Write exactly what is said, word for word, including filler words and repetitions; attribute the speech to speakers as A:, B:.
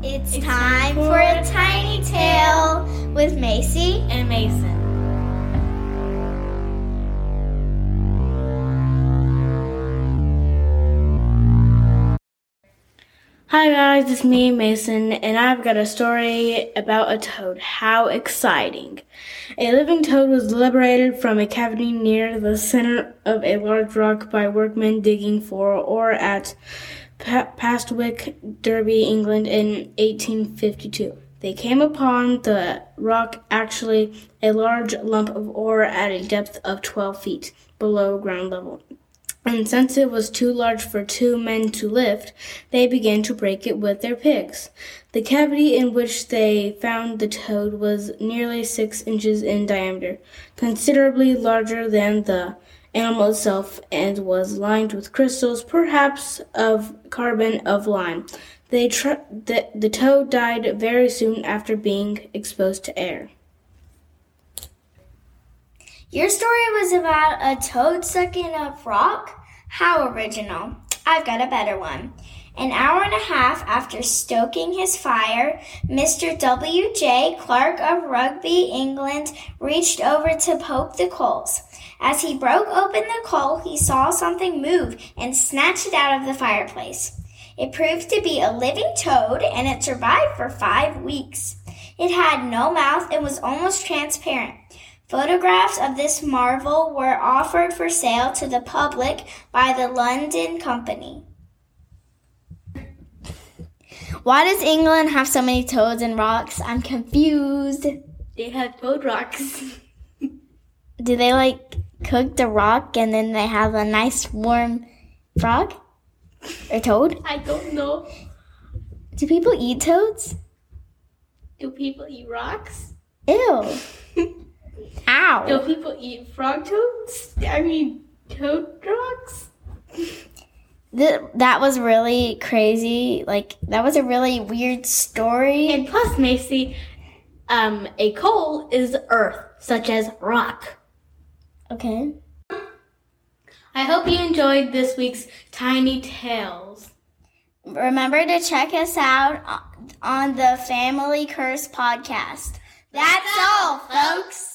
A: It's, it's time for a tiny tale with Macy
B: and Mason. Hi guys, it's me, Mason, and I've got a story about a toad. How exciting. A living toad was liberated from a cavity near the center of a large rock by workmen digging for ore at pa- Pastwick, Derby, England in eighteen fifty-two. They came upon the rock, actually a large lump of ore at a depth of twelve feet below ground level. And since it was too large for two men to lift, they began to break it with their picks. The cavity in which they found the toad was nearly six inches in diameter, considerably larger than the animal itself, and was lined with crystals, perhaps of carbon of lime. They tr- the, the toad died very soon after being exposed to air.
A: Your story was about a toad stuck in a rock? How original. I've got a better one. An hour and a half after stoking his fire, Mister W J Clark of Rugby, England, reached over to poke the coals. As he broke open the coal, he saw something move and snatched it out of the fireplace. It proved to be a living toad, and it survived for five weeks. It had no mouth and was almost transparent. Photographs of this marvel were offered for sale to the public by the London Company. Why does England have so many toads and rocks? I'm confused.
B: They have toad rocks.
A: Do they like cook the rock and then they have a nice warm frog? Or toad?
B: I don't know.
A: Do people eat toads?
B: Do people eat rocks?
A: Ew. Ow.
B: Do people eat frog toads? I mean, toad rocks?
A: Th- that was really crazy. Like, that was a really weird story.
B: And plus, Macy, um, a coal is earth, such as rock.
A: Okay.
B: I hope you enjoyed this week's Tiny Tales.
A: Remember to check us out on the Family Curse podcast. That's all, folks.